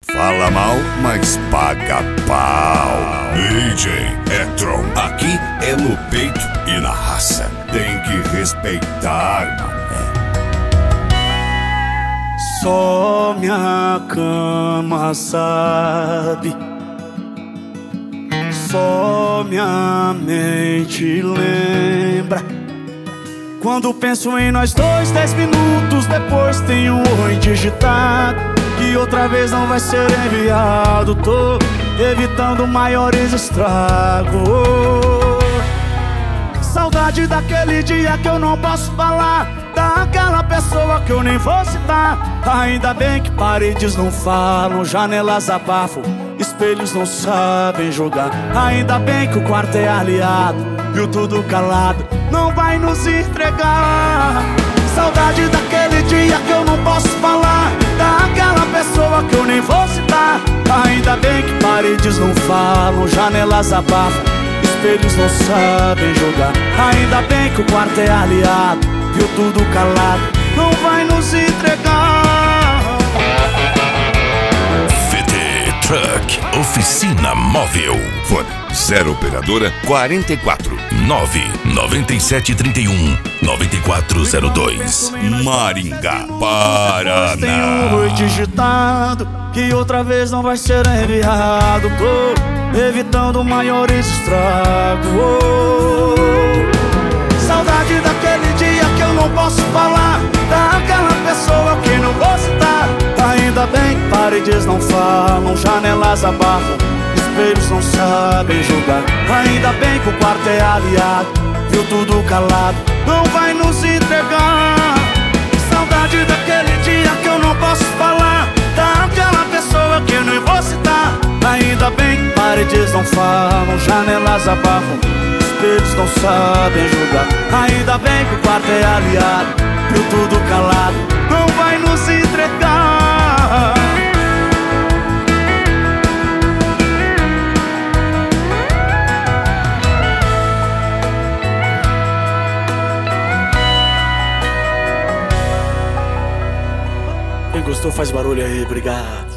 Fala mal, mas paga pau. DJ Etron, aqui é no peito e na raça. Tem que respeitar, mané. Só minha cama sabe, só minha mente lembra. Quando penso em nós dois, 10 minutos depois tem um oi digitado, que outra vez não vai ser enviado. Tô evitando maiores estragos. Saudade daquele dia que eu não posso falar, daquela pessoa que eu nem vou citar. Ainda bem que paredes não falam, janelas abafam, espelhos não sabem julgar. Ainda bem que o quarto é aliado, viu tudo calado, não vai nos entregar. Saudade daquele dia que eu não posso falar, daquela pessoa que eu nem vou citar. Ainda bem que paredes não falam, janelas abafam, espelhos não sabem julgar. Ainda bem que o quarto é aliado, viu tudo calado, não vai nos entregar. VT Truck, oficina móvel. Fone 0 operadora 44 99731 9402. Maringá, Tem um Paraná. oi digitado, que outra vez não vai ser enviado. Tô evitando maiores estragos. Saudade daquele dia que eu não posso falar, daquela pessoa que não vou citar. Ainda bem que paredes não falam, janelas abafam, espelhos não sabem julgar. Ainda bem que o quarto é aliado, viu tudo calado, não vai nos entregar. Saudade daquele dia que eu não posso falar, daquela pessoa que eu nem vou citar. Ainda bem que paredes não falam, janelas abafam, espelhos não sabem julgar. Ainda bem que o quarto é aliado, viu tudo calado, não vai nos entregar. Quem gostou faz barulho aí, obrigado.